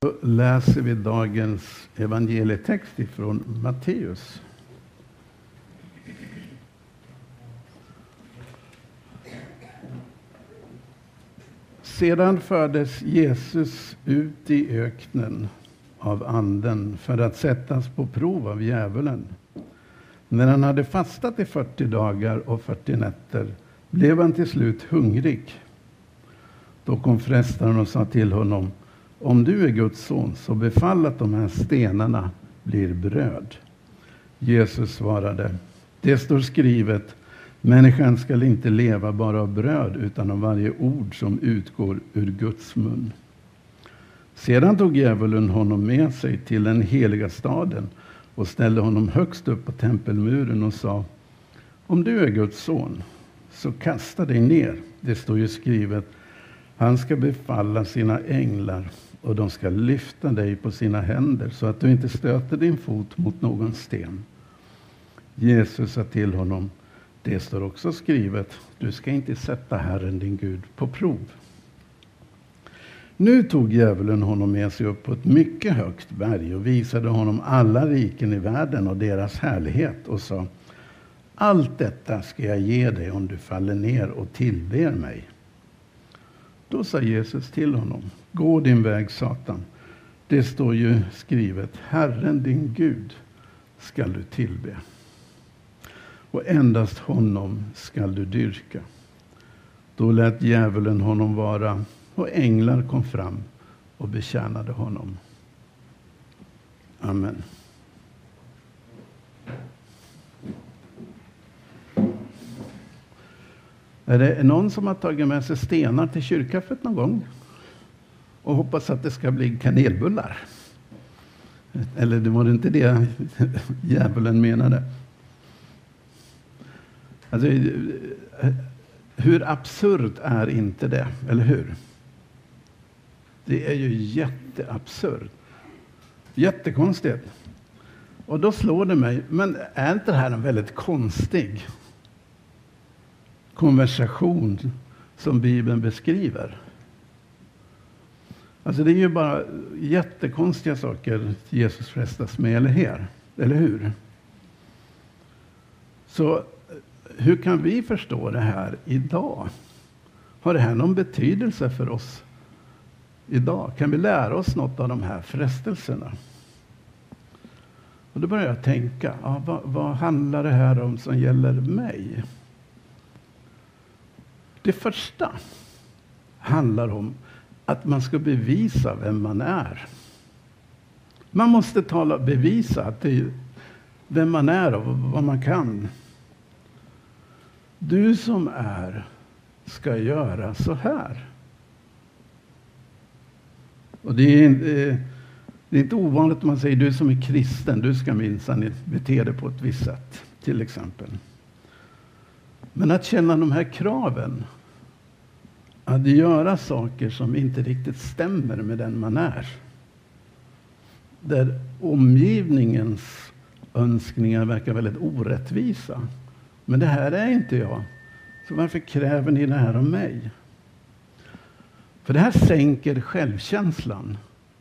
Då läser vi dagens evangelietext ifrån Matteus. Sedan fördes Jesus ut i öknen av anden för att sättas på prov av djävulen. När han hade fastat i 40 dagar och 40 nätter blev han till slut hungrig. Då kom frestaren och sa till honom: om du är Guds son, så befall att de här stenarna blir bröd. Jesus svarade: det står skrivet, människan skall inte leva bara av bröd utan av varje ord som utgår ur Guds mun. Sedan tog djävulen honom med sig till den heliga staden och ställde honom högst upp på tempelmuren och sa: om du är Guds son, så kasta dig ner. Det står ju skrivet, han ska befalla sina änglar och de ska lyfta dig på sina händer så att du inte stöter din fot mot någon sten. Jesus sa till honom: det står också skrivet, du ska inte sätta Herren din Gud på prov. Nu tog djävulen honom med sig upp på ett mycket högt berg och visade honom alla riken i världen och deras härlighet och sa: allt detta ska jag ge dig om du faller ner och tillber mig. Då sa Jesus till honom: gå din väg, Satan. Det står ju skrivet, Herren din Gud skall du tillbe. Och endast honom skall du dyrka. Då lät djävulen honom vara, och änglar kom fram och betjänade honom. Amen. Är det någon som har tagit med sig stenar till kyrkkaffet någon gång och hoppas att det ska bli kanelbullar? Eller det var inte det djävulen menade. Alltså, hur absurt är inte det, eller hur? Det är ju jätteabsurt. Jättekonstigt. Och då slår det mig, men är inte det här en väldigt konstig konversation som Bibeln beskriver? Alltså det är ju bara jättekonstiga saker Jesus frestas med, eller hur? Så hur kan vi förstå det här idag? Har det här någon betydelse för oss idag? Kan vi lära oss något av de här frestelserna? Och då börjar jag tänka, vad handlar det här om som gäller mig? Det första handlar om att man ska bevisa vem man är. Man måste bevisa att det är vem man är och vad man kan. Du som är ska göra så här. Och det är inte ovanligt att man säger, du som är kristen, du ska minsann bete dig på ett visst sätt, till exempel. Men att känna de här kraven, att göra saker som inte riktigt stämmer med den man är. Där omgivningens önskningar verkar väldigt orättvisa. Men det här är inte jag. Så varför kräver ni det här av mig? För det här sänker självkänslan.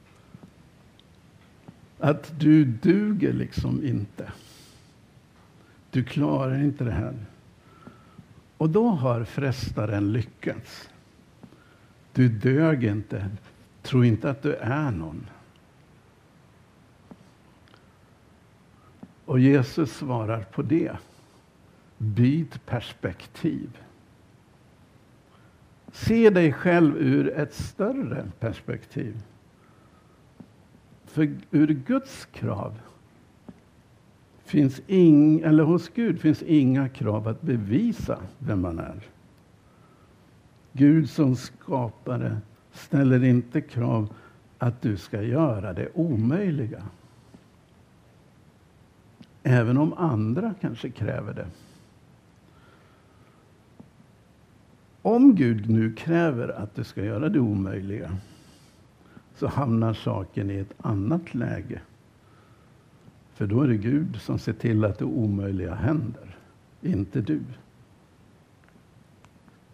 Att du duger liksom inte. Du klarar inte det här. Och då har frestaren lyckats. Du dög inte. Tro inte att du är någon. Och Jesus svarar på det. Byt perspektiv. Se dig själv ur ett större perspektiv. För ur Guds krav finns hos Gud finns inga krav att bevisa vem man är. Gud som skapare ställer inte krav att du ska göra det omöjliga. Även om andra kanske kräver det. Om Gud nu kräver att du ska göra det omöjliga, så hamnar saken i ett annat läge. För då är det Gud som ser till att det omöjliga händer, inte du.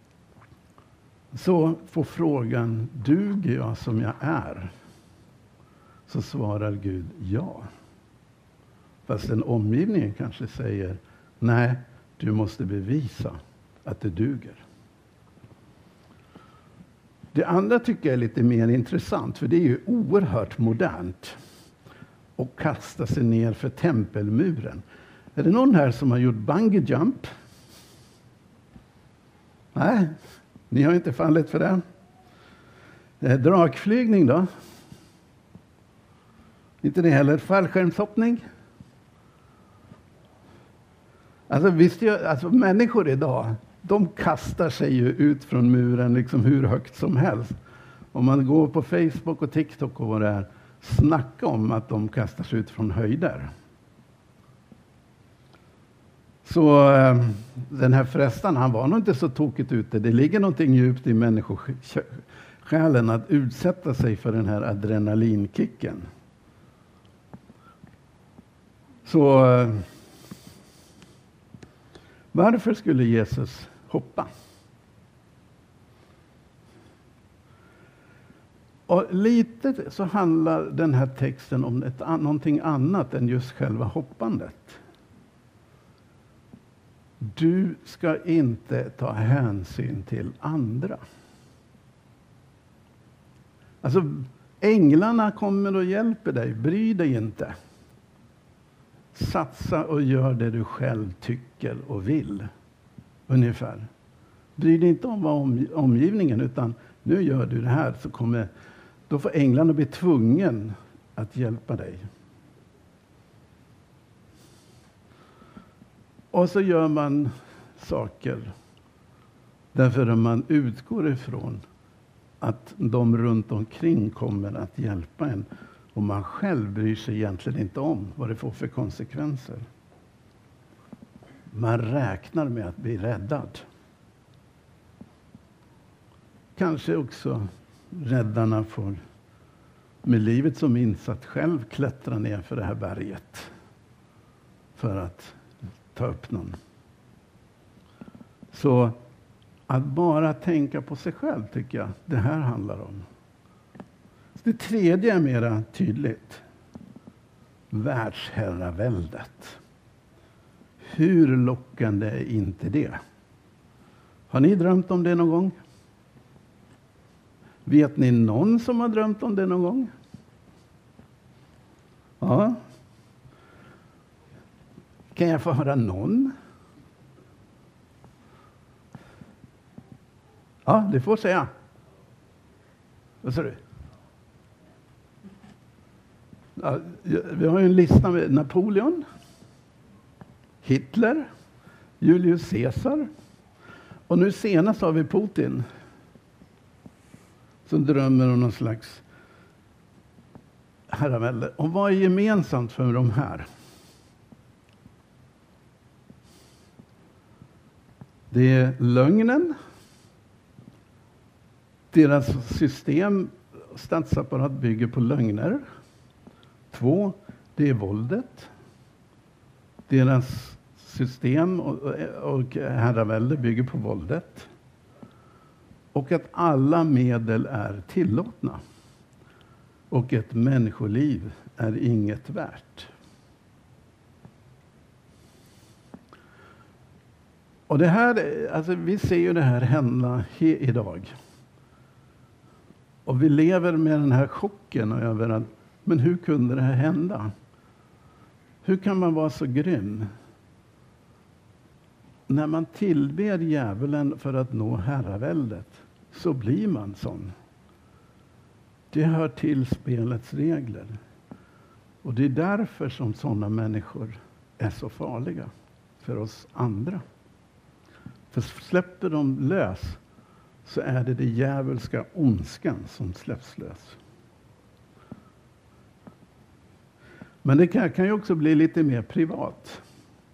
Så får frågan, duger jag som jag är? så svarar Gud ja. Fast den omgivningen kanske säger, nej, du måste bevisa att det duger. Det andra tycker jag är lite mer intressant, för det är ju oerhört modernt att kasta sig ner för tempelmuren. Är det någon här som har gjort bungee jump? Nej, ni har inte fallit för det. Drakflygning då? Inte det heller. Fallskärmshoppning? Alltså människor idag, de kastar sig ju ut från muren liksom hur högt som helst. Om man går på Facebook och TikTok och vad det är, snacka om att de kastar sig ut från höjder. Så den här frestaren, han var nog inte så tokigt ute. Det ligger någonting djupt i människosjälen att utsätta sig för den här adrenalinkicken. Så varför skulle Jesus hoppa? Och lite så handlar den här texten om någonting annat än just själva hoppandet. Du ska inte ta hänsyn till andra. Alltså, änglarna kommer och hjälper dig. Bry dig inte. Satsa och gör det du själv tycker och vill. Ungefär. Bry dig inte om omgivningen, utan nu gör du det här, så då får änglarna bli tvungen att hjälpa dig. Och så gör man saker därför att man utgår ifrån att de runt omkring kommer att hjälpa en. Och man själv bryr sig egentligen inte om vad det får för konsekvenser. Man räknar med att bli räddad. Kanske också räddarna får med livet som insats själv klättra ner för det här berget. För att ta upp någon. Så att bara tänka på sig själv tycker jag det här handlar om. Det tredje är mera tydligt. Världsherraväldet. Hur lockande är inte det? Har ni drömt om det någon gång? Vet ni någon som har drömt om det någon gång? Ja. Kan jag få höra någon? Ja, du får säga. Vad sa du? Ja, vi har ju en lista med Napoleon, Hitler, Julius Caesar och nu senast har vi Putin som drömmer om någon slags herravälde. Och vad är gemensamt för de här? Det är lögnen. Deras system, statsapparat, bygger på lögner. 2, det är våldet. Deras system och herravälde bygger på våldet. Och att alla medel är tillåtna. Och ett människoliv är inget värt. Och det här, alltså vi ser ju det här hända idag. Och vi lever med den här chocken över att, men hur kunde det här hända? Hur kan man vara så grym? När man tillber djävulen för att nå herraväldet så blir man sån. Det hör till spelets regler. Och det är därför som sådana människor är så farliga för oss andra. För släpper de lös så är det djävulska ondskan som släpps lös. Men det kan ju också bli lite mer privat.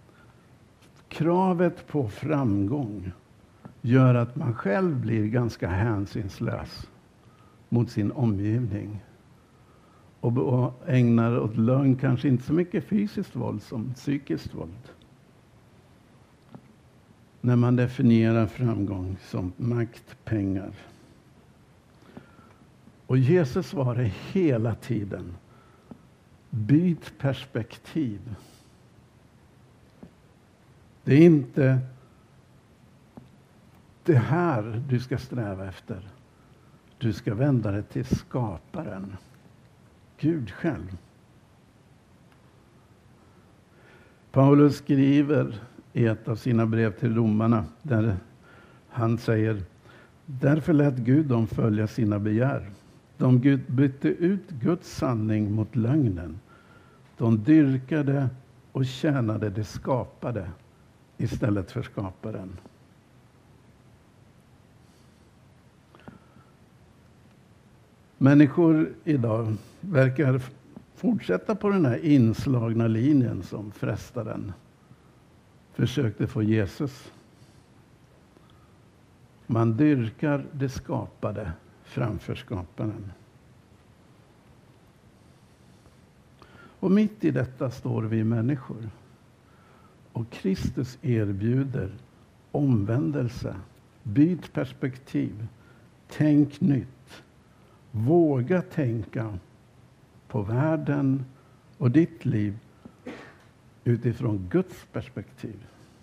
Kravet på framgång gör att man själv blir ganska hänsynslös mot sin omgivning. Och ägnar åt lögn kanske inte så mycket fysiskt våld som psykiskt våld. När man definierar framgång som makt, pengar. Och Jesus svarar hela tiden Byt perspektiv. Det är inte det här du ska sträva efter. Du ska vända dig till skaparen, Gud själv. Paulus skriver i ett av sina brev till romarna där han säger: därför lät Gud dem följa sina begär. De bytte ut Guds sanning mot lögnen. De dyrkade och tjänade det skapade istället för skaparen. Människor idag verkar fortsätta på den här inslagna linjen som frestaren försökte få Jesus. Man dyrkar det skapade framför skaparen. Och mitt i detta står vi människor. Och Kristus erbjuder omvändelse. Byt perspektiv. Tänk nytt. Våga tänka på världen och ditt liv utifrån Guds perspektiv.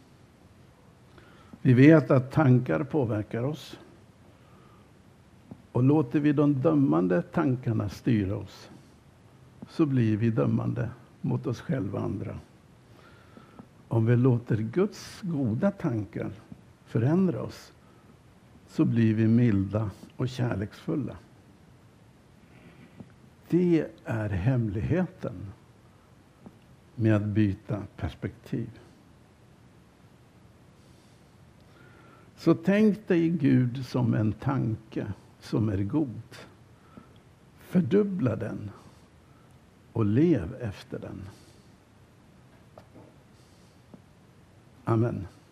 Vi vet att tankar påverkar oss. Och låter vi de dömande tankarna styra oss, så blir vi dömande mot oss själva och andra. Om vi låter Guds goda tankar förändra oss, så blir vi milda och kärleksfulla. Det är hemligheten med att byta perspektiv. Så tänk dig Gud som en tanke som är god. Fördubbla den och lev efter den. Amen.